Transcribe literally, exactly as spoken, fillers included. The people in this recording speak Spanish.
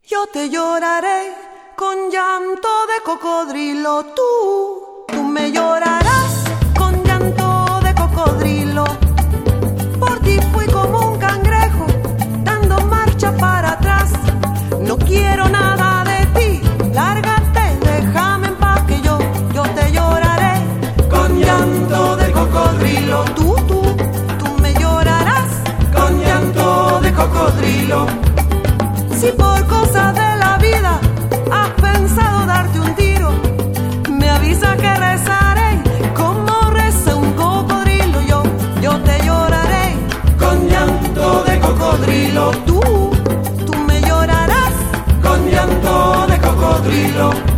Yo te lloraré con llanto de cocodrilo, tú, tú me llorarás con llanto de cocodrilo. Por ti fui como un cangrejo, dando marcha para atrás. No quiero nada de ti, lárgate, déjame en paz que yo, yo te lloraré con llanto de cocodrilo. Tú, tú, tú me llorarás con llanto de cocodrilo. Si por cosas de la vida has pensado darte un tiro, me avisa que rezaré como reza un cocodrilo. Yo, yo te lloraré con llanto de cocodrilo. Tú, tú me llorarás con llanto de cocodrilo.